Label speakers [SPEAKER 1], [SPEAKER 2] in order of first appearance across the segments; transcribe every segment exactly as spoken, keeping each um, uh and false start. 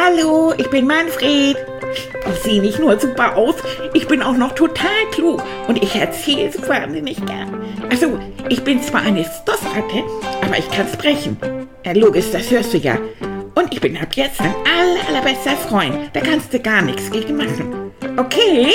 [SPEAKER 1] Hallo, ich bin Manfred. Ich sehe nicht nur super aus, ich bin auch noch total klug und ich erzähle es wahnsinnig gern. Also, ich bin zwar eine Stoffratte, aber ich kann sprechen. Ja, logisch, das hörst du ja. Und ich bin ab jetzt dein aller, allerbester Freund. Da kannst du gar nichts gegen machen. Okay?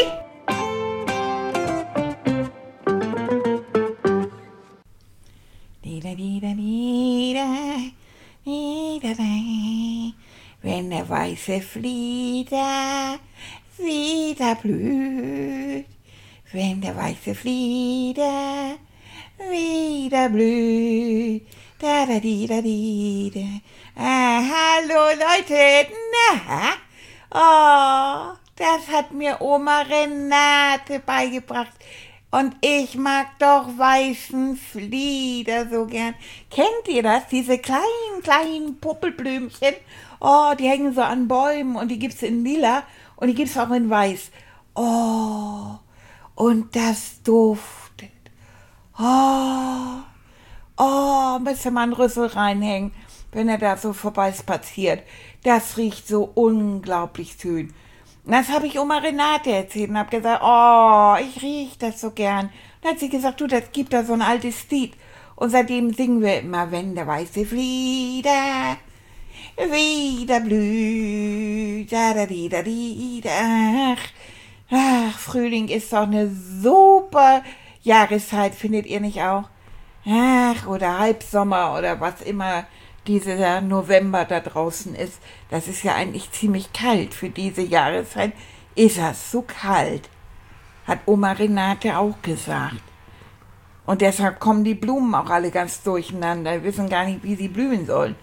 [SPEAKER 1] Wenn der weiße Flieder wieder blüht, wenn der weiße Flieder wieder blüht, da da di da di da. Ah, hallo Leute, na? Oh, das hat mir Oma Renate beigebracht. Und ich mag doch weißen Flieder so gern. Kennt ihr das? Diese kleinen, kleinen Puppelblümchen? Oh, die hängen so an Bäumen und die gibt's in lila und die gibt's auch in weiß. Oh, und das duftet. Oh, oh, müsste man einen Rüssel reinhängen, wenn er da so vorbei spaziert. Das riecht so unglaublich schön. Das habe ich Oma Renate erzählt und habe gesagt, oh, ich rieche das so gern. Dann hat sie gesagt, du, das gibt da so ein altes Lied. Und seitdem singen wir immer, wenn der weiße Flieder wieder blüht, da da di da di da. Ach, Frühling ist doch eine super Jahreszeit, findet ihr nicht auch? Ach, oder Halbsommer oder was immer dieser November da draußen ist. Das ist ja eigentlich ziemlich kalt für diese Jahreszeit. Ist das so kalt? Hat Oma Renate auch gesagt. Und deshalb kommen die Blumen auch alle ganz durcheinander, wissen gar nicht, wie sie blühen sollen.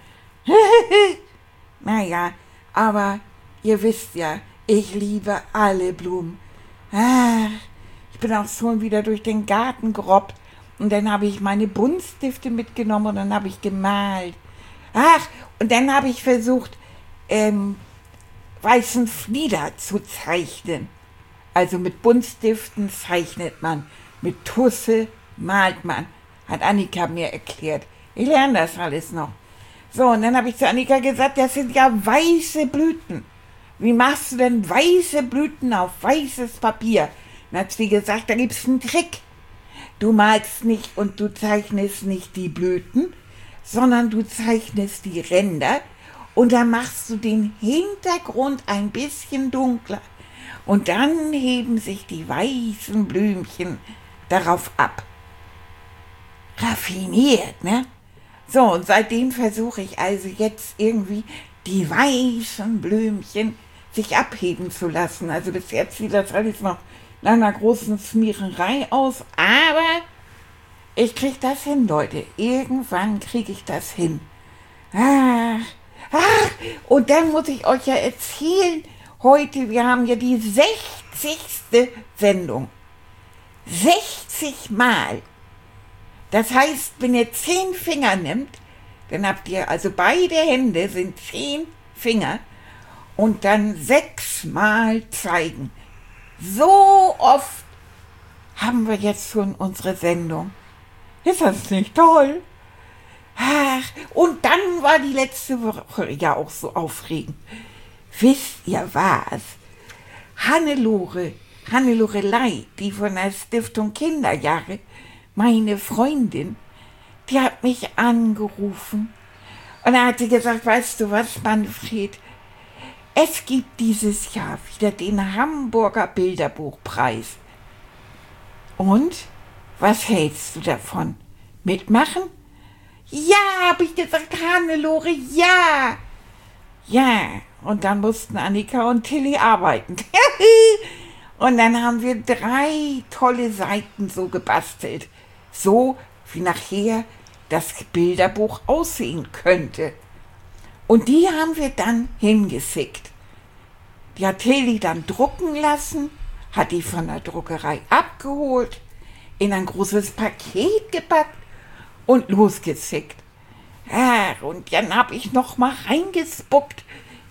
[SPEAKER 1] Naja, aber ihr wisst ja, ich liebe alle Blumen. Ah, ich bin auch schon wieder durch den Garten gerobbt und dann habe ich meine Buntstifte mitgenommen und dann habe ich gemalt. Ach, und dann habe ich versucht, ähm, weißen Flieder zu zeichnen. Also mit Buntstiften zeichnet man, mit Tusse malt man, hat Annika mir erklärt. Ich lerne das alles noch. So, und dann habe ich zu Annika gesagt, das sind ja weiße Blüten. Wie machst du denn weiße Blüten auf weißes Papier? Dann hat sie gesagt, da gibt's einen Trick. Du malst nicht und du zeichnest nicht die Blüten, sondern du zeichnest die Ränder und dann machst du den Hintergrund ein bisschen dunkler. Und dann heben sich die weißen Blümchen darauf ab. Raffiniert, ne? So, und seitdem versuche ich also jetzt irgendwie die weißen Blümchen sich abheben zu lassen. Also bis jetzt sieht das alles noch nach einer großen Schmiererei aus, aber ich krieg das hin, Leute. Irgendwann kriege ich das hin. Ach, ach, und dann muss ich euch ja erzählen, heute, wir haben ja die sechzigste Sendung. sechzig Mal. Das heißt, wenn ihr zehn Finger nimmt, dann habt ihr, also beide Hände sind zehn Finger und dann sechsmal zeigen. So oft haben wir jetzt schon unsere Sendung. Ist das nicht toll? Ach, und dann war die letzte Woche ja auch so aufregend. Wisst ihr was? Hannelore, Hannelorelei, die von der Stiftung Kinderjahre, meine Freundin, die hat mich angerufen und da hat sie gesagt, weißt du was, Manfred, es gibt dieses Jahr wieder den Hamburger Bilderbuchpreis. Und, was hältst du davon? Mitmachen? Ja, habe ich gesagt, Hannelore, ja. Ja, und dann mussten Annika und Tilly arbeiten. Und dann haben wir drei tolle Seiten so gebastelt. So, wie nachher das Bilderbuch aussehen könnte. Und die haben wir dann hingeschickt. Die hat Tilly dann drucken lassen, hat die von der Druckerei abgeholt, in ein großes Paket gepackt und losgeschickt. Ja, und dann habe ich noch mal reingespuckt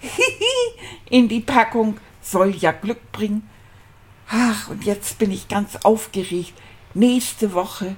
[SPEAKER 1] in die Packung, soll ja Glück bringen. Ach, und jetzt bin ich ganz aufgeregt. Nächste Woche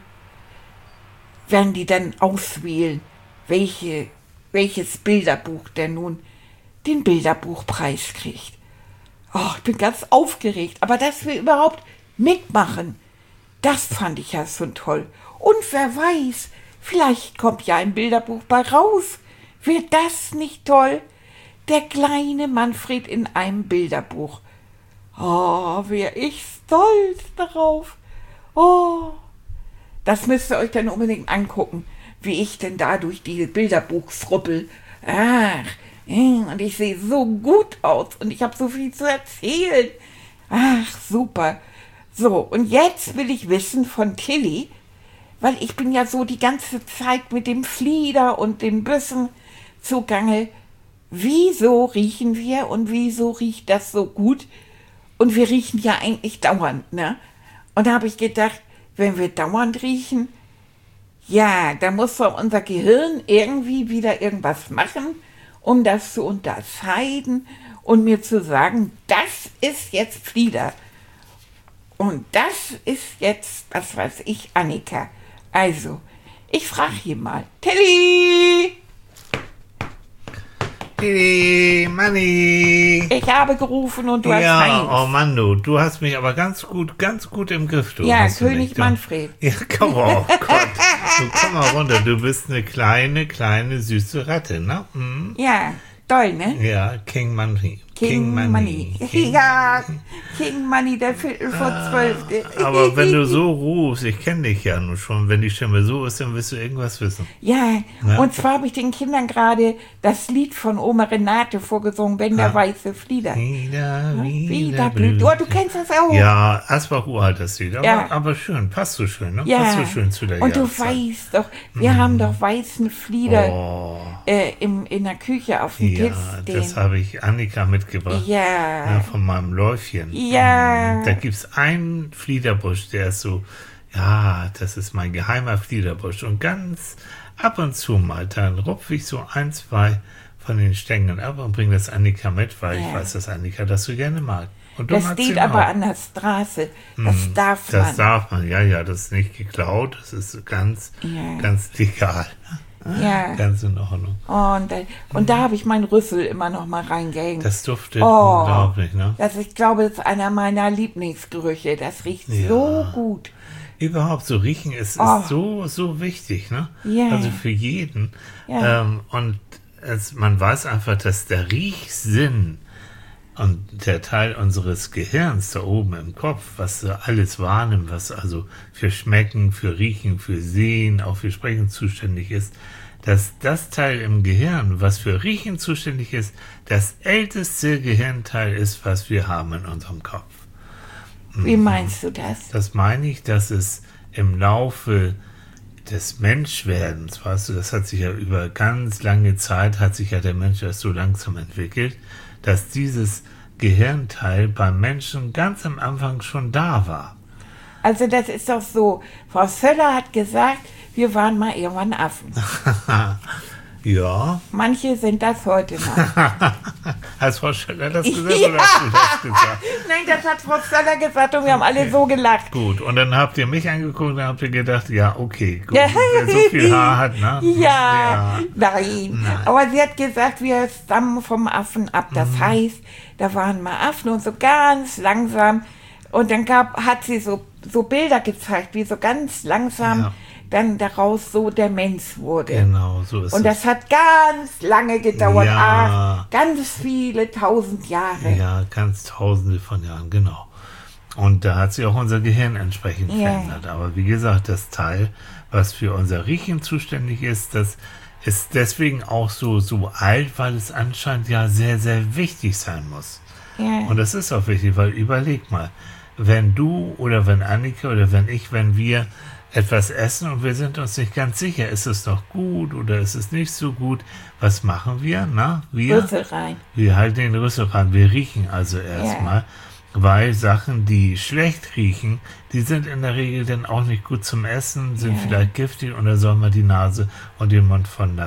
[SPEAKER 1] werden die dann auswählen, welche, welches Bilderbuch denn nun den Bilderbuchpreis kriegt. Oh, ich bin ganz aufgeregt. Aber dass wir überhaupt mitmachen, das fand ich ja schon toll. Und wer weiß, vielleicht kommt ja ein Bilderbuch bei raus. Wird das nicht toll? Der kleine Manfred in einem Bilderbuch. Oh, wär ich stolz darauf. Oh, das müsst ihr euch dann unbedingt angucken, wie ich denn da durch die Bilderbuch schrubbel. Ach, und ich sehe so gut aus und ich habe so viel zu erzählen. Ach, super. So, und jetzt will ich wissen von Tilly, weil ich bin ja so die ganze Zeit mit dem Flieder und den Büssen zugange. Wieso riechen wir und wieso riecht das so gut? Und wir riechen ja eigentlich dauernd, ne? Und da habe ich gedacht, wenn wir dauernd riechen, ja, da muss doch unser Gehirn irgendwie wieder irgendwas machen, um das zu unterscheiden und mir zu sagen, das ist jetzt Flieder. Und das ist jetzt, was weiß ich, Annika. Also, ich frage hier mal, Tilly!
[SPEAKER 2] Tilly, Manni!
[SPEAKER 1] Ich habe gerufen und du
[SPEAKER 2] ja,
[SPEAKER 1] hast Heinz.
[SPEAKER 2] Oh Mann, du, du hast mich aber ganz gut, ganz gut im Griff, du.
[SPEAKER 1] Ja,
[SPEAKER 2] hast du
[SPEAKER 1] König
[SPEAKER 2] nicht, du.
[SPEAKER 1] Manfred.
[SPEAKER 2] Ja, komm, oh Gott. Du, komm mal runter, du bist eine kleine, kleine, süße Ratte, ne? Mhm.
[SPEAKER 1] Ja, toll, ne?
[SPEAKER 2] Ja, King Money.
[SPEAKER 1] King, Money.
[SPEAKER 2] King
[SPEAKER 1] Ja, King Money, der Viertel vor zwölf.
[SPEAKER 2] Aber wenn du so rufst, ich kenne dich ja nun schon, wenn die Stimme so ist, dann wirst du irgendwas wissen.
[SPEAKER 1] Ja,
[SPEAKER 2] Ja.
[SPEAKER 1] und zwar habe ich den Kindern gerade das Lied von Oma Renate vorgesungen, Wenn der
[SPEAKER 2] Ja.
[SPEAKER 1] weiße Flieder.
[SPEAKER 2] Wieder, wieder,
[SPEAKER 1] Wieder blüht. Oh, du kennst das auch.
[SPEAKER 2] Ja, Asbach uralt das Lied, aber,
[SPEAKER 1] Ja.
[SPEAKER 2] aber schön, passt so schön, ne?
[SPEAKER 1] Ja.
[SPEAKER 2] Passt so schön zu der
[SPEAKER 1] Und du
[SPEAKER 2] Jahreszeit.
[SPEAKER 1] weißt doch, wir haben doch weißen Flieder
[SPEAKER 2] Oh,
[SPEAKER 1] äh, im, in der Küche auf dem
[SPEAKER 2] ja,
[SPEAKER 1] Tisch
[SPEAKER 2] das
[SPEAKER 1] stehen.
[SPEAKER 2] habe ich Annika mitgebracht.
[SPEAKER 1] Ja.
[SPEAKER 2] Ja, von meinem Läufchen.
[SPEAKER 1] Ja.
[SPEAKER 2] Mhm. Da gibt es einen Fliederbusch, der ist so, ja, das ist mein geheimer Fliederbusch. Und ganz ab und zu mal, dann rupfe ich so ein, zwei von den Stängeln ab und bringe das Annika mit, weil
[SPEAKER 1] Ja.
[SPEAKER 2] ich weiß, dass Annika das so gerne mag. Und du
[SPEAKER 1] Das
[SPEAKER 2] magst
[SPEAKER 1] steht
[SPEAKER 2] ihn
[SPEAKER 1] aber
[SPEAKER 2] auch.
[SPEAKER 1] an der Straße. Das
[SPEAKER 2] Mhm.
[SPEAKER 1] darf
[SPEAKER 2] Das
[SPEAKER 1] man.
[SPEAKER 2] darf man, ja, ja, das ist nicht geklaut, das ist ganz,
[SPEAKER 1] Ja.
[SPEAKER 2] ganz legal.
[SPEAKER 1] Ja.
[SPEAKER 2] Ganz in Ordnung.
[SPEAKER 1] Und, äh, und da habe ich meinen Rüssel immer noch mal reingehängt.
[SPEAKER 2] Das duftet
[SPEAKER 1] Oh.
[SPEAKER 2] unglaublich, ne?
[SPEAKER 1] Das, ich glaube, das ist einer meiner Lieblingsgerüche. Das riecht
[SPEAKER 2] Ja.
[SPEAKER 1] so gut.
[SPEAKER 2] Überhaupt so riechen ist,
[SPEAKER 1] Oh.
[SPEAKER 2] ist so, so wichtig, ne?
[SPEAKER 1] Ja.
[SPEAKER 2] Also für jeden.
[SPEAKER 1] Ja.
[SPEAKER 2] Ähm, und es, man weiß einfach, dass der Riechsinn und der Teil unseres Gehirns da oben im Kopf, was so alles wahrnimmt, was also für Schmecken, für Riechen, für Sehen, auch für Sprechen zuständig ist, dass das Teil im Gehirn, was für Riechen zuständig ist, das älteste Gehirnteil ist, was wir haben in unserem Kopf.
[SPEAKER 1] Wie meinst du das?
[SPEAKER 2] Das meine ich, dass es im Laufe des Menschwerdens, weißt du, das hat sich ja über ganz lange Zeit, hat sich ja der Mensch erst so langsam entwickelt, dass dieses Gehirnteil beim Menschen ganz am Anfang schon da war.
[SPEAKER 1] Also das ist doch so. Frau Söller hat gesagt, wir waren mal irgendwann Affen.
[SPEAKER 2] Ja.
[SPEAKER 1] Manche sind das heute noch.
[SPEAKER 2] Hast Frau Schöller das gesagt
[SPEAKER 1] Ja.
[SPEAKER 2] oder hast du das gesagt?
[SPEAKER 1] Nein, das hat Frau Söller gesagt und wir haben alle so gelacht.
[SPEAKER 2] Gut, und dann habt ihr mich angeguckt und dann habt ihr gedacht, ja, okay, gut,
[SPEAKER 1] Ja.
[SPEAKER 2] wer so viel Haar hat, ne?
[SPEAKER 1] Ja, nein.
[SPEAKER 2] Nein.
[SPEAKER 1] Aber sie hat gesagt, wir stammen vom Affen ab. Das
[SPEAKER 2] Mhm.
[SPEAKER 1] heißt, da waren mal Affen und so ganz langsam. Und dann gab, hat sie so, so Bilder gezeigt, wie so ganz langsam
[SPEAKER 2] Ja.
[SPEAKER 1] dann daraus so der Mensch wurde.
[SPEAKER 2] Genau, so ist
[SPEAKER 1] Und
[SPEAKER 2] es.
[SPEAKER 1] das hat ganz lange gedauert.
[SPEAKER 2] Ja.
[SPEAKER 1] Ach, ganz viele tausend Jahre.
[SPEAKER 2] Ja, ganz tausende von Jahren, genau. Und da hat sich auch unser Gehirn entsprechend
[SPEAKER 1] Ja.
[SPEAKER 2] verändert. Aber wie gesagt, das Teil, was für unser Riechen zuständig ist, das ist deswegen auch so, so alt, weil es anscheinend ja sehr, sehr wichtig sein muss.
[SPEAKER 1] Ja.
[SPEAKER 2] Und das ist auch wichtig, weil überleg mal, wenn du oder wenn Annika oder wenn ich, wenn wir etwas essen und wir sind uns nicht ganz sicher, ist es noch gut oder ist es nicht so gut, was machen wir? Na, wir,
[SPEAKER 1] Rüssel rein.
[SPEAKER 2] wir halten den Rüssel ran, wir riechen also erstmal, weil Sachen, die schlecht riechen, die sind in der Regel dann auch nicht gut zum Essen, sind
[SPEAKER 1] Ja.
[SPEAKER 2] vielleicht giftig und da soll man die Nase und den Mund von lassen.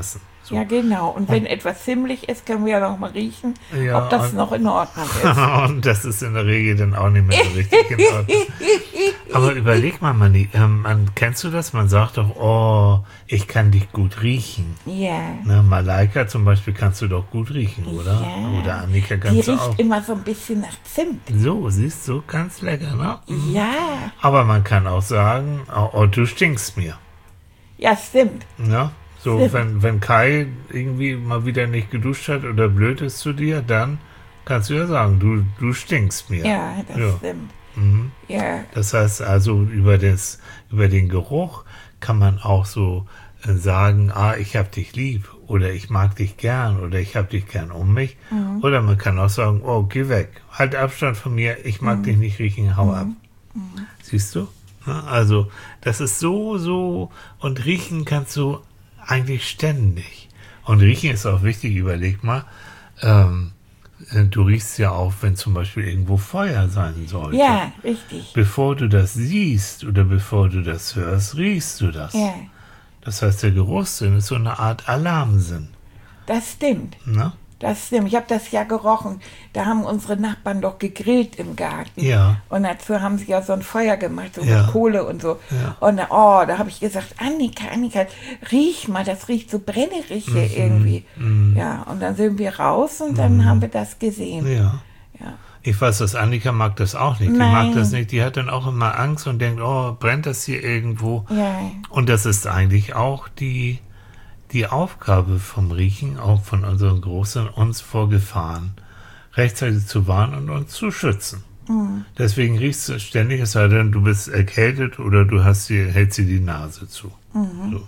[SPEAKER 2] So.
[SPEAKER 1] Ja, genau. Und wenn etwas ziemlich ist, können wir ja noch mal riechen,
[SPEAKER 2] Ja,
[SPEAKER 1] ob das
[SPEAKER 2] und-
[SPEAKER 1] noch in Ordnung ist.
[SPEAKER 2] Und das ist in der Regel dann auch nicht mehr so richtig in Ordnung. Aber überleg mal, Manni, ähm, man, kennst du das? Man sagt doch, oh, ich kann dich gut riechen.
[SPEAKER 1] Ja.
[SPEAKER 2] Ne, Malaika zum Beispiel kannst du doch gut riechen, oder?
[SPEAKER 1] Ja.
[SPEAKER 2] Oder Annika
[SPEAKER 1] Die
[SPEAKER 2] kannst du
[SPEAKER 1] riecht
[SPEAKER 2] auch.
[SPEAKER 1] immer so ein bisschen nach Zimt.
[SPEAKER 2] So, siehst du, ganz lecker, ne?
[SPEAKER 1] Ja.
[SPEAKER 2] Aber man kann auch sagen, oh, oh du stinkst mir.
[SPEAKER 1] Ja, stimmt.
[SPEAKER 2] Ne? So,
[SPEAKER 1] Stimmt.
[SPEAKER 2] wenn, wenn Kai irgendwie mal wieder nicht geduscht hat oder blöd ist zu dir, dann kannst du ja sagen, du, du stinkst mir.
[SPEAKER 1] Ja, das
[SPEAKER 2] Ja.
[SPEAKER 1] stimmt.
[SPEAKER 2] Mhm.
[SPEAKER 1] Ja.
[SPEAKER 2] Das heißt also, über, das, über den Geruch kann man auch so äh, sagen, ah, ich hab dich lieb oder ich mag dich gern oder ich hab dich gern um mich.
[SPEAKER 1] Mhm.
[SPEAKER 2] Oder man kann auch sagen, oh, geh weg, halt Abstand von mir, ich mag
[SPEAKER 1] Mhm.
[SPEAKER 2] dich nicht riechen, hau ab. Siehst du? Ja, also, das ist so, so, und riechen kannst du eigentlich ständig. Und riechen ist auch wichtig, überleg mal, ähm, äh, du riechst ja auch, wenn zum Beispiel irgendwo Feuer sein sollte.
[SPEAKER 1] Ja, richtig.
[SPEAKER 2] Bevor du das siehst oder bevor du das hörst, riechst du das.
[SPEAKER 1] Ja,
[SPEAKER 2] Das heißt, der Geruchssinn ist so eine Art Alarmsinn.
[SPEAKER 1] das stimmt.
[SPEAKER 2] Ne?
[SPEAKER 1] Das stimmt. Ich habe das ja gerochen. Da haben unsere Nachbarn doch gegrillt im Garten.
[SPEAKER 2] Ja.
[SPEAKER 1] Und dazu haben sie ja so ein Feuer gemacht, so
[SPEAKER 2] Ja.
[SPEAKER 1] mit Kohle und so.
[SPEAKER 2] Ja.
[SPEAKER 1] Und oh, da habe ich gesagt, Annika, Annika, riech mal, das riecht so brennerig hier irgendwie. Ja, und dann sind wir raus und dann haben wir das gesehen.
[SPEAKER 2] Ja.
[SPEAKER 1] Ja.
[SPEAKER 2] Ich weiß, dass Annika mag das auch nicht. Die
[SPEAKER 1] Nein.
[SPEAKER 2] mag das nicht. Die hat dann auch immer Angst und denkt, oh, brennt das hier irgendwo?
[SPEAKER 1] Ja.
[SPEAKER 2] Und das ist eigentlich auch die, die Aufgabe vom Riechen, auch von unseren Großen, uns vor Gefahren rechtzeitig zu warnen und uns zu schützen. Deswegen riechst du ständig, es sei denn, du bist erkältet oder du hast dir, hältst dir die Nase zu. So.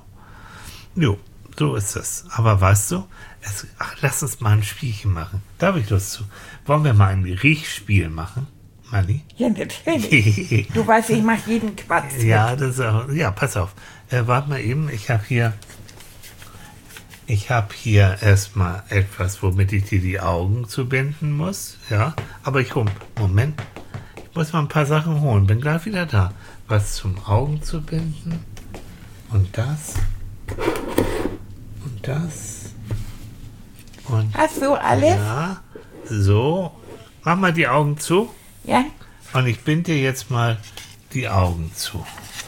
[SPEAKER 2] Jo, so ist das. Aber weißt du, es, ach, lass uns mal ein Spielchen machen. Da habe ich Lust zu. Wollen wir mal ein Riechspiel machen, Manni?
[SPEAKER 1] Ja, natürlich. Du weißt, ich mache jeden Quatsch.
[SPEAKER 2] Ja, das ist auch, ja, pass auf. Äh, warte mal eben, ich habe hier, ich habe hier erstmal etwas, womit ich dir die Augen zubinden muss. Ja, aber ich hol, Moment, ich muss mal ein paar Sachen holen. Bin gleich wieder da. Was zum Augen zu binden und das und das und
[SPEAKER 1] Hast du alles?
[SPEAKER 2] ja, so. Mach mal die Augen zu.
[SPEAKER 1] Ja?
[SPEAKER 2] Und ich binde dir jetzt mal die Augen zu.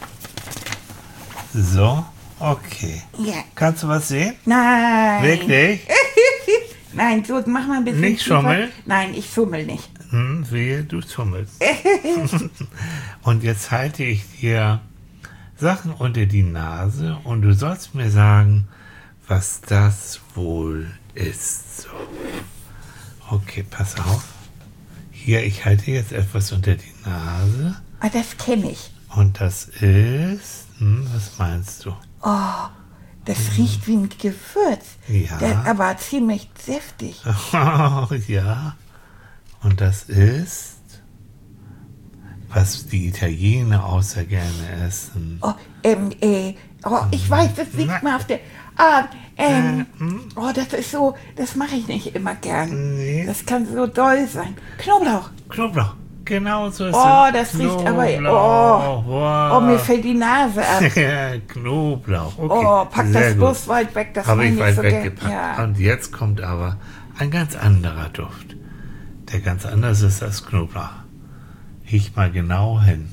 [SPEAKER 2] So, okay.
[SPEAKER 1] Ja.
[SPEAKER 2] Kannst du was sehen?
[SPEAKER 1] Nein.
[SPEAKER 2] Wirklich?
[SPEAKER 1] Nein, so mach mal ein bisschen.
[SPEAKER 2] Nicht
[SPEAKER 1] tiefer.
[SPEAKER 2] schummeln?
[SPEAKER 1] Nein, ich schummel nicht.
[SPEAKER 2] Hm, wehe, du zummelst. Und jetzt halte ich dir Sachen unter die Nase und du sollst mir sagen, was das wohl ist. So. Okay, pass auf. Hier, ich halte jetzt etwas unter die Nase
[SPEAKER 1] Ah, das kenne ich.
[SPEAKER 2] und das ist, hm, was meinst du?
[SPEAKER 1] Oh, das riecht wie ein Gewürz.
[SPEAKER 2] Ja.
[SPEAKER 1] Das, aber ziemlich säftig.
[SPEAKER 2] Ja, und das ist, was die Italiener auch sehr gerne essen.
[SPEAKER 1] Oh, ähm, äh, oh, ich weiß, das liegt
[SPEAKER 2] Na.
[SPEAKER 1] mir auf der. Ah, ähm,
[SPEAKER 2] Äh, hm?
[SPEAKER 1] oh, das ist so, das mache ich nicht immer gern.
[SPEAKER 2] Nee.
[SPEAKER 1] Das kann so doll sein. Knoblauch.
[SPEAKER 2] Knoblauch, genau so ist
[SPEAKER 1] Oh,
[SPEAKER 2] es.
[SPEAKER 1] das riecht aber-
[SPEAKER 2] Knoblauch, wow.
[SPEAKER 1] Oh, mir fällt die Nase ab.
[SPEAKER 2] Ja, Knoblauch, okay.
[SPEAKER 1] Oh, pack
[SPEAKER 2] sehr
[SPEAKER 1] das
[SPEAKER 2] gut.
[SPEAKER 1] bloß weit weg, das
[SPEAKER 2] Habe
[SPEAKER 1] meine
[SPEAKER 2] ich
[SPEAKER 1] ich
[SPEAKER 2] weit
[SPEAKER 1] so gern.
[SPEAKER 2] weggepackt.
[SPEAKER 1] Ja.
[SPEAKER 2] Und jetzt kommt aber ein ganz anderer Duft, der ganz anders ist als Knoblauch. Riech mal genau hin.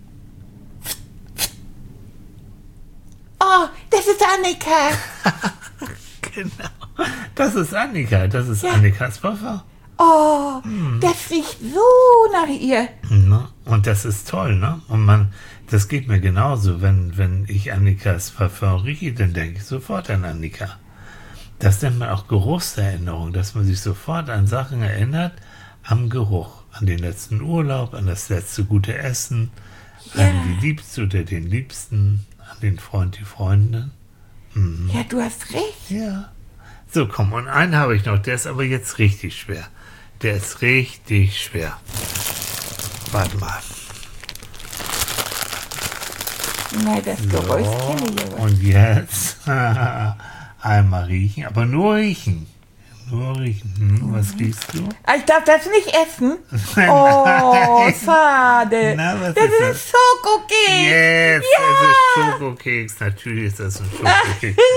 [SPEAKER 1] Oh, das ist Annika.
[SPEAKER 2] Genau. Das ist Annika, das ist
[SPEAKER 1] Ja.
[SPEAKER 2] Annikas Parfum.
[SPEAKER 1] Oh,
[SPEAKER 2] Hm.
[SPEAKER 1] das riecht so nach ihr.
[SPEAKER 2] Ne? Und das ist toll, ne? Und man, das geht mir genauso. Wenn, wenn ich Annikas Parfum rieche, dann denke ich sofort an Annika. Das nennt man auch Geruchserinnerung, dass man sich sofort an Sachen erinnert, am Geruch. An den letzten Urlaub, an das letzte gute Essen,
[SPEAKER 1] Ja.
[SPEAKER 2] an die Liebste oder den Liebsten, an den Freund, die Freundin.
[SPEAKER 1] Ja, du hast recht.
[SPEAKER 2] Ja. So, komm, und einen habe ich noch, der ist aber jetzt richtig schwer. Der ist richtig schwer. Warte mal.
[SPEAKER 1] Nein, das Geräusch kenne ich aber.
[SPEAKER 2] Und jetzt einmal riechen, aber nur riechen. Nur riechen. Hm, was riechst du?
[SPEAKER 1] Ah, ich darf das nicht essen. Oh,
[SPEAKER 2] Nein.
[SPEAKER 1] schade.
[SPEAKER 2] Na, was
[SPEAKER 1] das
[SPEAKER 2] ist
[SPEAKER 1] ist
[SPEAKER 2] das?
[SPEAKER 1] Schokokeks.
[SPEAKER 2] Yes,
[SPEAKER 1] Ja.
[SPEAKER 2] es ist Schokokeks. Natürlich ist das ein Schokokeks.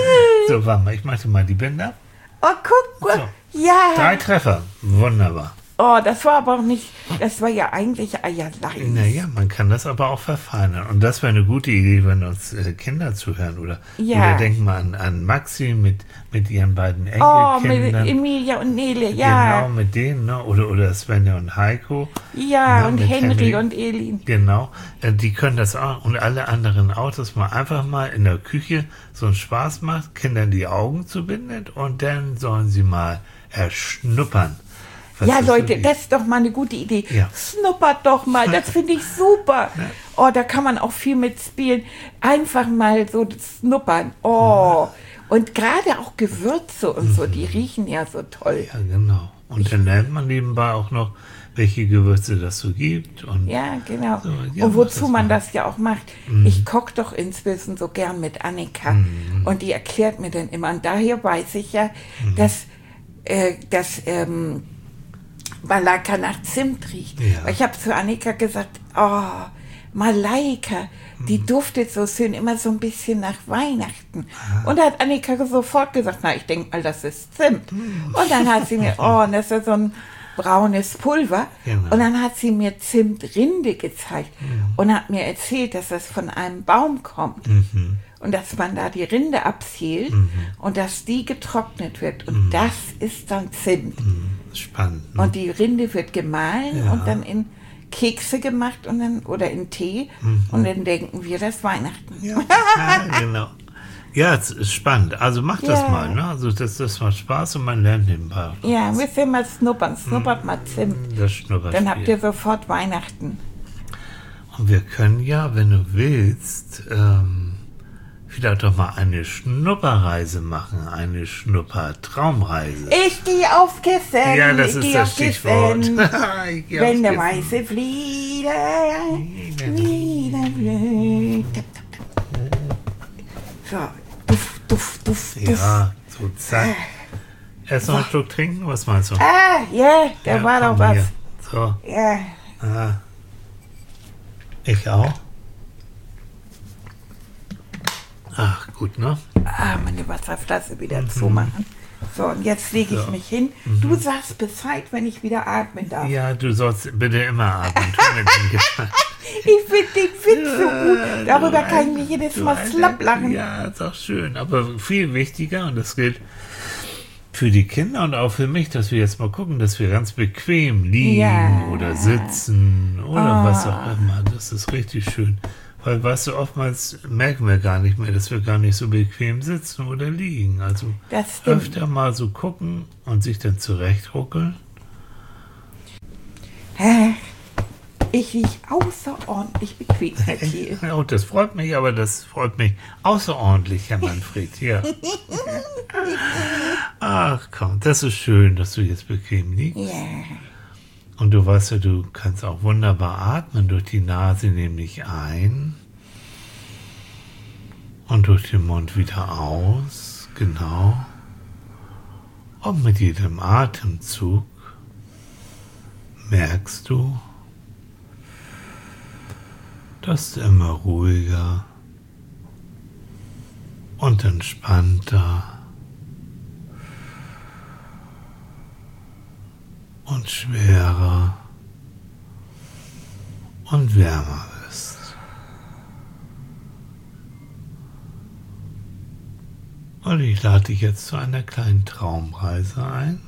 [SPEAKER 2] So, warte mal, ich mache mal die Bänder.
[SPEAKER 1] Oh, guck mal.
[SPEAKER 2] So.
[SPEAKER 1] Ja.
[SPEAKER 2] Drei Treffer. Wunderbar.
[SPEAKER 1] Oh, das war aber auch nicht, das war ja eigentlich Eierlein.
[SPEAKER 2] Naja, man kann das aber auch verfeinern. Und das wäre eine gute Idee, wenn uns äh, Kinder zuhören. Oder,
[SPEAKER 1] Ja.
[SPEAKER 2] oder denken wir an, an Maxi mit, mit ihren beiden
[SPEAKER 1] Oh, mit
[SPEAKER 2] Enkelkindern.
[SPEAKER 1] Emilia und Nele, ja.
[SPEAKER 2] Genau, mit denen. Ne? Oder, oder Svenja und Heiko.
[SPEAKER 1] Ja,
[SPEAKER 2] ne,
[SPEAKER 1] und
[SPEAKER 2] mit
[SPEAKER 1] Henry und Elin.
[SPEAKER 2] Genau, äh, die können das auch. Und alle anderen Autos mal einfach mal in der Küche so einen Spaß macht, Kindern die Augen zu binden und dann sollen sie mal erschnuppern. Was
[SPEAKER 1] Ja,
[SPEAKER 2] das
[SPEAKER 1] Leute,
[SPEAKER 2] so geht.
[SPEAKER 1] das ist doch mal eine gute Idee.
[SPEAKER 2] Ja.
[SPEAKER 1] Schnuppert doch mal, das finde ich super.
[SPEAKER 2] Ja.
[SPEAKER 1] Oh, da kann man auch viel mitspielen. Einfach mal so schnuppern. Oh, und gerade auch Gewürze und so, die riechen ja so toll.
[SPEAKER 2] Ja, genau. Und dann lernt man nebenbei auch noch, welche Gewürze das so gibt. Und
[SPEAKER 1] Ja, genau.
[SPEAKER 2] So, ja,
[SPEAKER 1] und
[SPEAKER 2] mach
[SPEAKER 1] wozu
[SPEAKER 2] das
[SPEAKER 1] man
[SPEAKER 2] mal.
[SPEAKER 1] das ja auch macht. Ich koche doch inzwischen so gern mit Annika. Und die erklärt mir dann immer. Und daher weiß ich ja, dass, äh, dass ähm, Malaika nach Zimt riecht.
[SPEAKER 2] Ja.
[SPEAKER 1] Weil ich habe zu Annika gesagt, oh, Malaika, die duftet so schön immer so ein bisschen nach Weihnachten. Und da hat Annika sofort gesagt, na, ich denke mal, das ist Zimt. Und dann hat sie mir, oh, und das ist so ein braunes Pulver.
[SPEAKER 2] Genau.
[SPEAKER 1] Und dann hat sie mir Zimtrinde gezeigt und hat mir erzählt, dass das von einem Baum kommt.
[SPEAKER 2] Mhm.
[SPEAKER 1] Und dass man da die Rinde abschält und dass die getrocknet wird. Und das ist dann Zimt.
[SPEAKER 2] spannend. Ne?
[SPEAKER 1] Und die Rinde wird gemahlen
[SPEAKER 2] Ja.
[SPEAKER 1] und dann in Kekse gemacht und dann, oder in Tee. Und dann denken wir, das ist Weihnachten.
[SPEAKER 2] Ja, ja, genau. Ja, es ist spannend. Also macht das
[SPEAKER 1] Ja.
[SPEAKER 2] mal. Ne? Also das, das macht Spaß und man lernt nebenbei. auch.
[SPEAKER 1] Ja, müsst ihr mal schnuppern. Schnuppert mal Zimt.
[SPEAKER 2] Das Schnupperspiel.
[SPEAKER 1] Dann habt ihr sofort Weihnachten.
[SPEAKER 2] Und wir können ja, wenn du willst, ähm, vielleicht doch mal eine Schnupperreise machen, eine Schnuppertraumreise.
[SPEAKER 1] Ich gehe auf Kissen.
[SPEAKER 2] Ja, das
[SPEAKER 1] ich
[SPEAKER 2] ist
[SPEAKER 1] geh
[SPEAKER 2] das
[SPEAKER 1] auf
[SPEAKER 2] Stichwort.
[SPEAKER 1] Kissen.
[SPEAKER 2] Ich geh
[SPEAKER 1] Wenn der
[SPEAKER 2] aufs Kissen.
[SPEAKER 1] weiße Flieder wieder blüht. Tap, tap, tap. So, duft, duft, duft, duft.
[SPEAKER 2] Ja, so zack. Erst noch einen Schluck trinken, was meinst du?
[SPEAKER 1] Ah, ja, da
[SPEAKER 2] Ja,
[SPEAKER 1] war doch
[SPEAKER 2] komm
[SPEAKER 1] was.
[SPEAKER 2] hier. So,
[SPEAKER 1] Ja.
[SPEAKER 2] ah. Ich auch. Ach, gut, ne?
[SPEAKER 1] Ah, meine Wasserflasche wieder zumachen. So, und jetzt lege ich
[SPEAKER 2] So.
[SPEAKER 1] mich hin. Du sagst Bescheid, wenn ich wieder atmen darf.
[SPEAKER 2] Ja, du sollst bitte immer atmen. Tu mir den Gefallen.
[SPEAKER 1] Ich finde den Witz so gut. Darüber kann ich mich jedes
[SPEAKER 2] Du
[SPEAKER 1] Mal
[SPEAKER 2] Alter,
[SPEAKER 1] slapp lachen.
[SPEAKER 2] Ja, ist auch schön. Aber viel wichtiger, und das gilt für die Kinder und auch für mich, dass wir jetzt mal gucken, dass wir ganz bequem liegen
[SPEAKER 1] Ja.
[SPEAKER 2] oder sitzen oder
[SPEAKER 1] Ah.
[SPEAKER 2] was auch immer. Das ist richtig schön. Weil, weißt du, oftmals merken wir gar nicht mehr, dass wir gar nicht so bequem sitzen oder liegen. Also
[SPEAKER 1] Das stimmt.
[SPEAKER 2] öfter mal so gucken und sich dann zurechtruckeln.
[SPEAKER 1] Ach, ich liege außerordentlich bequem, Herr Thiel.
[SPEAKER 2] Ja, und das freut mich, aber das freut mich außerordentlich, Herr Manfred. Ja. Ach komm, das ist schön, dass du jetzt bequem liegst.
[SPEAKER 1] Ja.
[SPEAKER 2] Und du weißt ja, du kannst auch wunderbar atmen durch die Nase, nämlich ein und durch den Mund wieder aus. Genau. Und mit jedem Atemzug merkst du, dass du immer ruhiger und entspannter und schwerer und wärmer wirst. Und ich lade dich jetzt zu einer kleinen Traumreise ein.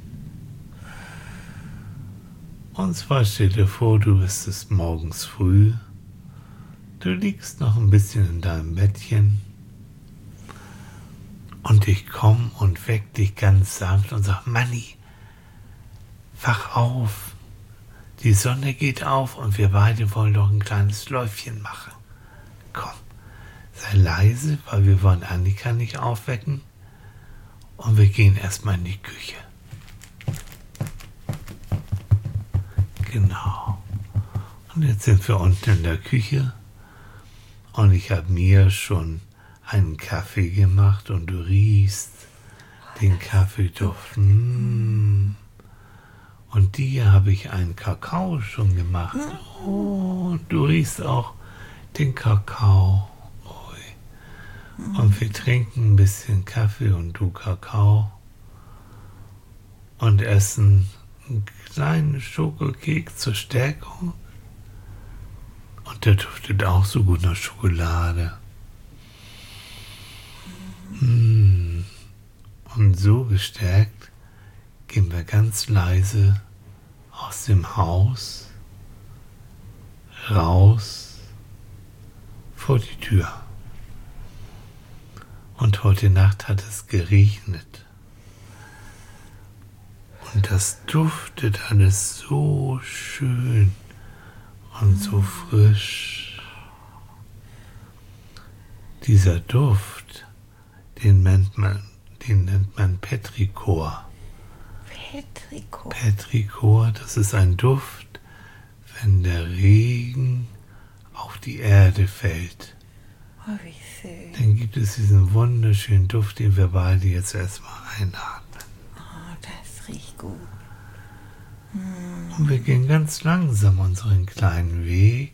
[SPEAKER 2] Und zwar stell dir vor, du bist es morgens früh. Du liegst noch ein bisschen in deinem Bettchen. Und ich komme und weck dich ganz sanft und sag, Manni, wach auf. Die Sonne geht auf und wir beide wollen doch ein kleines Läufchen machen. Komm, sei leise, weil wir wollen Annika nicht aufwecken. Und wir gehen erstmal in die Küche. Genau. Und jetzt sind wir unten in der Küche. Und ich habe mir schon einen Kaffee gemacht und du riechst den Kaffeeduft. Mm. Und dir habe ich einen Kakao schon gemacht. Oh, du riechst auch den Kakao. Ui. Und wir trinken ein bisschen Kaffee und du Kakao und essen einen kleinen Schokokeks zur Stärkung. Und der duftet auch so gut nach Schokolade. Mm. Und so gestärkt gehen wir ganz leise aus dem Haus raus vor die Tür. Und heute Nacht hat es geregnet. Und das duftet alles so schön und so frisch. Dieser Duft, den nennt man, den nennt man Petrichor.
[SPEAKER 1] Petrichor.
[SPEAKER 2] Petrichor, das ist ein Duft, wenn der Regen auf die Erde fällt.
[SPEAKER 1] Oh, wie schön.
[SPEAKER 2] Dann gibt es diesen wunderschönen Duft, den wir beide jetzt erstmal einatmen.
[SPEAKER 1] Oh, das riecht gut.
[SPEAKER 2] Und wir gehen ganz langsam unseren kleinen Weg.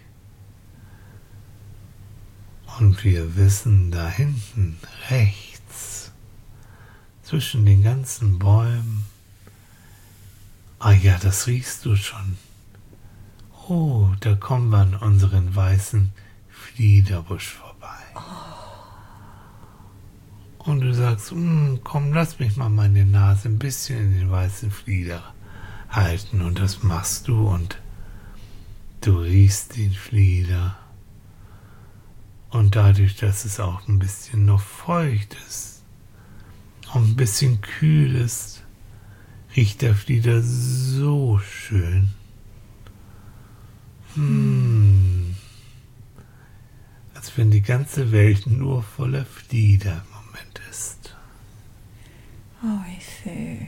[SPEAKER 2] Und wir wissen, da hinten, rechts, zwischen den ganzen Bäumen, ah ja, das riechst du schon. Oh, da kommen wir an unseren weißen Fliederbusch vorbei. Und du sagst, komm, lass mich mal meine Nase ein bisschen in den weißen Flieder halten. Und das machst du und du riechst den Flieder. Und dadurch, dass es auch ein bisschen noch feucht ist und ein bisschen kühl ist, riecht der Flieder so schön. Hm. Als wenn die ganze Welt nur voller Flieder im Moment ist.
[SPEAKER 1] Oh, wie schön.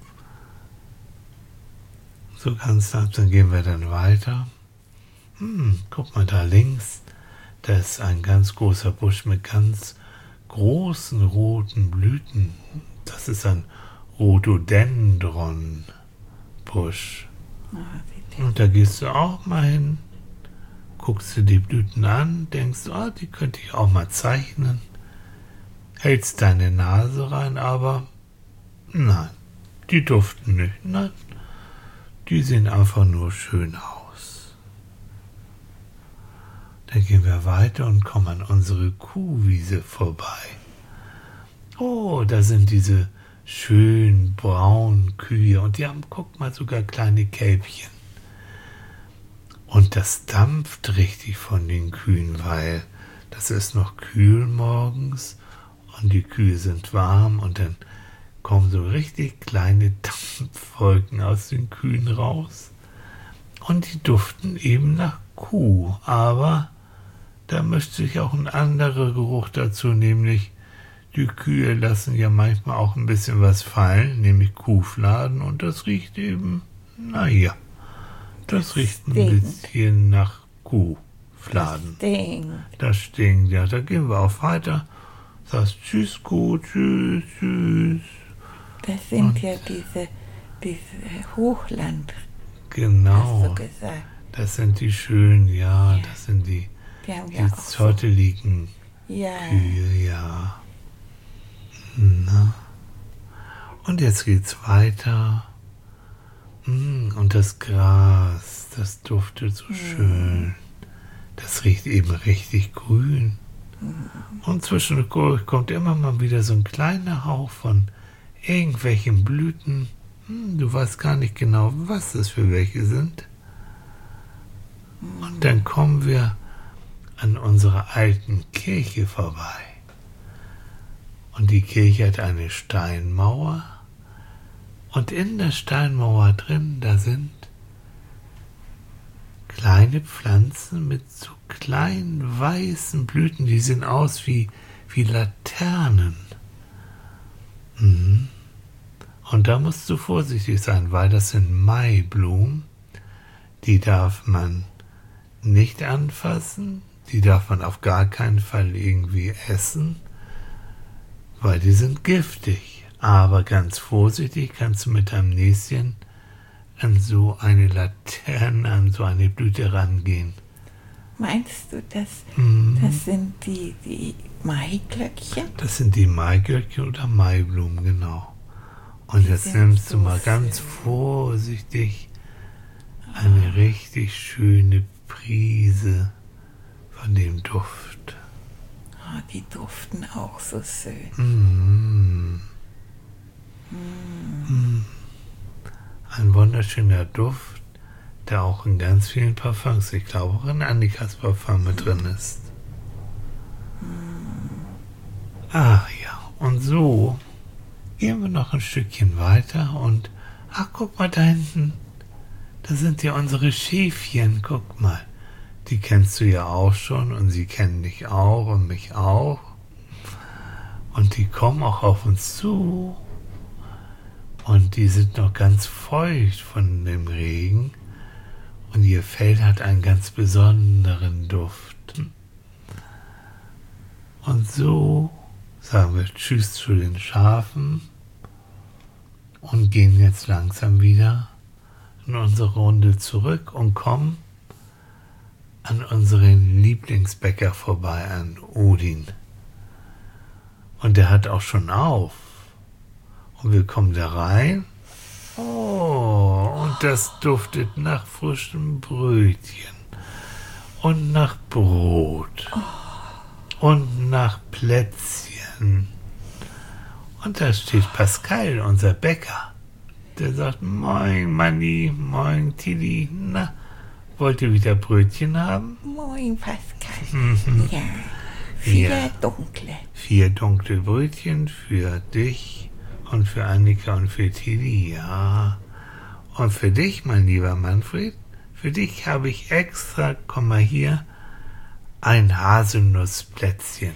[SPEAKER 2] So ganz langsam gehen wir dann weiter. Hm, guck mal da links. Da ist ein ganz großer Busch mit ganz großen roten Blüten. Das ist ein Rhododendron-Busch.
[SPEAKER 1] Oh,
[SPEAKER 2] Und da gehst du auch mal hin, guckst dir die Blüten an, denkst, oh, die könnte ich auch mal zeichnen. Hältst deine Nase rein, aber nein, die duften nicht. Nein, die sehen einfach nur schön aus. Dann gehen wir weiter und kommen an unsere Kuhwiese vorbei. Oh, da sind diese schön braunen Kühe und die haben, guck mal, sogar kleine Kälbchen. Und das dampft richtig von den Kühen, weil das ist noch kühl morgens und die Kühe sind warm und dann kommen so richtig kleine Dampfwolken aus den Kühen raus. Und die duften eben nach Kuh, aber da mischt sich auch ein anderer Geruch dazu, nämlich die Kühe lassen ja manchmal auch ein bisschen was fallen, nämlich Kuhfladen, und das riecht eben, naja, das riecht ein bisschen nach Kuhfladen.
[SPEAKER 1] Das stinkt.
[SPEAKER 2] Das stinkt, ja, da gehen wir auch weiter. Sagst tschüss Kuh, tschüss, tschüss.
[SPEAKER 1] Das sind und ja diese, diese Hochland.
[SPEAKER 2] Genau.
[SPEAKER 1] Hast du gesagt.
[SPEAKER 2] Das sind die schönen, ja,
[SPEAKER 1] Ja.
[SPEAKER 2] das sind die,
[SPEAKER 1] Die haben
[SPEAKER 2] die
[SPEAKER 1] ja auch
[SPEAKER 2] zotteligen
[SPEAKER 1] Ja.
[SPEAKER 2] Kühe, ja. Na. Und jetzt geht's weiter. Mm, Und das Gras, das duftet so schön. Das riecht eben richtig grün. Und zwischendurch kommt immer mal wieder so ein kleiner Hauch von irgendwelchen Blüten. Hm, Du weißt gar nicht genau, was das für welche sind. Und dann kommen wir an unserer alten Kirche vorbei. Und die Kirche hat eine Steinmauer. Und in der Steinmauer drin, da sind kleine Pflanzen mit so kleinen weißen Blüten. Die sehen aus wie, wie Laternen. Mhm. Und da musst du vorsichtig sein, weil das sind Maiblumen. Die darf man nicht anfassen. Die darf man auf gar keinen Fall irgendwie essen, weil die sind giftig. Aber ganz vorsichtig kannst du mit deinem Näschen an so eine Laterne, an so eine Blüte rangehen.
[SPEAKER 1] Meinst du, dass,
[SPEAKER 2] Mhm.
[SPEAKER 1] Das sind die, die Maiglöckchen.
[SPEAKER 2] Das sind die Maiglöckchen oder Maiblumen, genau. Und
[SPEAKER 1] Die
[SPEAKER 2] jetzt
[SPEAKER 1] sind
[SPEAKER 2] nimmst
[SPEAKER 1] so
[SPEAKER 2] du mal ganz
[SPEAKER 1] schön.
[SPEAKER 2] vorsichtig eine richtig schöne Prise von dem Duft.
[SPEAKER 1] Oh, die duften auch so schön.
[SPEAKER 2] Mm. Mm. Ein wunderschöner Duft, der auch in ganz vielen Parfums, ich glaube auch in Annikas Parfum mit drin ist. Ach ja, und so gehen wir noch ein Stückchen weiter und, ach guck mal da hinten, da sind ja unsere Schäfchen, guck mal. Die kennst du ja auch schon und sie kennen dich auch und mich auch. Und die kommen auch auf uns zu. Und die sind noch ganz feucht von dem Regen. Und ihr Fell hat einen ganz besonderen Duft. Und so sagen wir Tschüss zu den Schafen und gehen jetzt langsam wieder in unsere Runde zurück und kommen an unseren Lieblingsbäcker vorbei, an Odin. Und der hat auch schon auf. Und wir kommen da rein. Oh, und das duftet nach frischem Brötchen und nach Brot und nach Plätzchen. Und da steht Pascal, unser Bäcker. Der sagt, moin Manni, moin Tilly, na, wollt ihr wieder Brötchen haben?
[SPEAKER 1] Moin, Pascal.
[SPEAKER 2] Mhm.
[SPEAKER 1] Ja, vier
[SPEAKER 2] Ja.
[SPEAKER 1] dunkle.
[SPEAKER 2] Vier dunkle Brötchen für dich und für Annika und für Tilly, ja. Und für dich, mein lieber Manfred, für dich habe ich extra, komm mal hier, ein Haselnussplätzchen.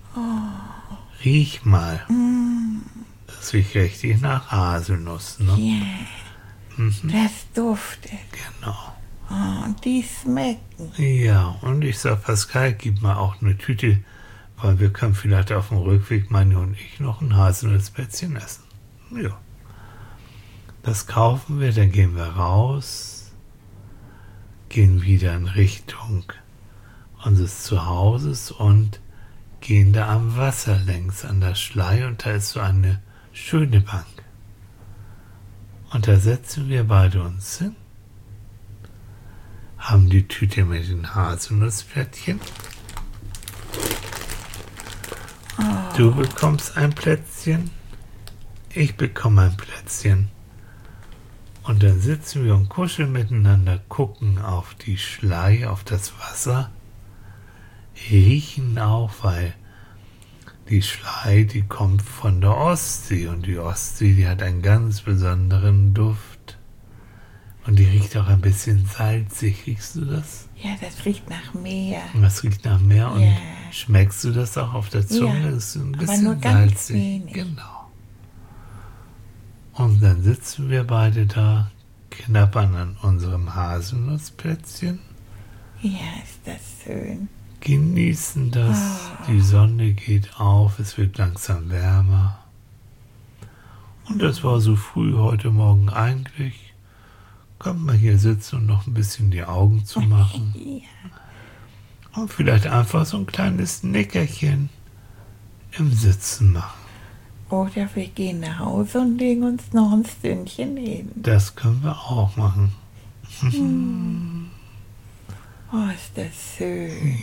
[SPEAKER 2] Riech mal. Das riecht richtig nach Haselnuss, ne?
[SPEAKER 1] Ja, das duftet.
[SPEAKER 2] Genau.
[SPEAKER 1] Oh, und die schmecken.
[SPEAKER 2] Ja, und ich sag, Pascal, gib mal auch eine Tüte, weil wir können vielleicht auf dem Rückweg, meine und ich, noch ein Haselnussplätzchen essen. Ja. Das kaufen wir, dann gehen wir raus, gehen wieder in Richtung unseres Zuhauses und gehen da am Wasser längs an der Schlei und da ist so eine schöne Bank. Und da setzen wir beide uns hin, haben die Tüte mit den Haselnussplättchen. Du bekommst ein Plätzchen, ich bekomme ein Plätzchen. Und dann sitzen wir und kuscheln miteinander, gucken auf die Schlei, auf das Wasser, riechen auch, weil die Schlei, die kommt von der Ostsee und die Ostsee, die hat einen ganz besonderen Duft. Und die riecht auch ein bisschen salzig, riechst du das?
[SPEAKER 1] Ja, das riecht nach Meer.
[SPEAKER 2] Und das riecht nach Meer und
[SPEAKER 1] Ja.
[SPEAKER 2] schmeckst du das auch auf der Zunge?
[SPEAKER 1] Ja,
[SPEAKER 2] Das ist ein
[SPEAKER 1] aber
[SPEAKER 2] bisschen
[SPEAKER 1] nur ganz
[SPEAKER 2] salzig.
[SPEAKER 1] wenig.
[SPEAKER 2] Genau. Und dann sitzen wir beide da, knabbern an unserem Haselnussplätzchen,
[SPEAKER 1] Ja, ist das schön.
[SPEAKER 2] genießen das,
[SPEAKER 1] Ah.
[SPEAKER 2] die Sonne geht auf, es wird langsam wärmer. Und das war so früh heute Morgen eigentlich. Kann man hier sitzen und noch ein bisschen die Augen zu machen.
[SPEAKER 1] Ja,
[SPEAKER 2] Und vielleicht einfach so ein kleines Nickerchen im Sitzen machen.
[SPEAKER 1] oder wir gehen nach Hause und legen uns noch ein Stündchen hin.
[SPEAKER 2] Das können wir auch machen.
[SPEAKER 1] Oh, ist das schön.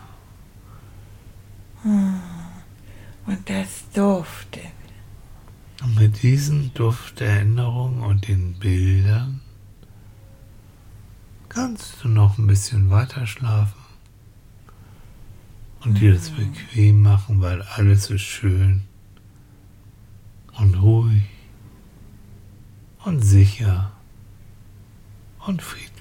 [SPEAKER 1] Hm. Und das duftet.
[SPEAKER 2] Und mit diesem Duft der Erinnerung und den Bildern kannst du noch ein bisschen weiter schlafen und dir das bequem machen, weil alles ist schön und ruhig und sicher und friedlich.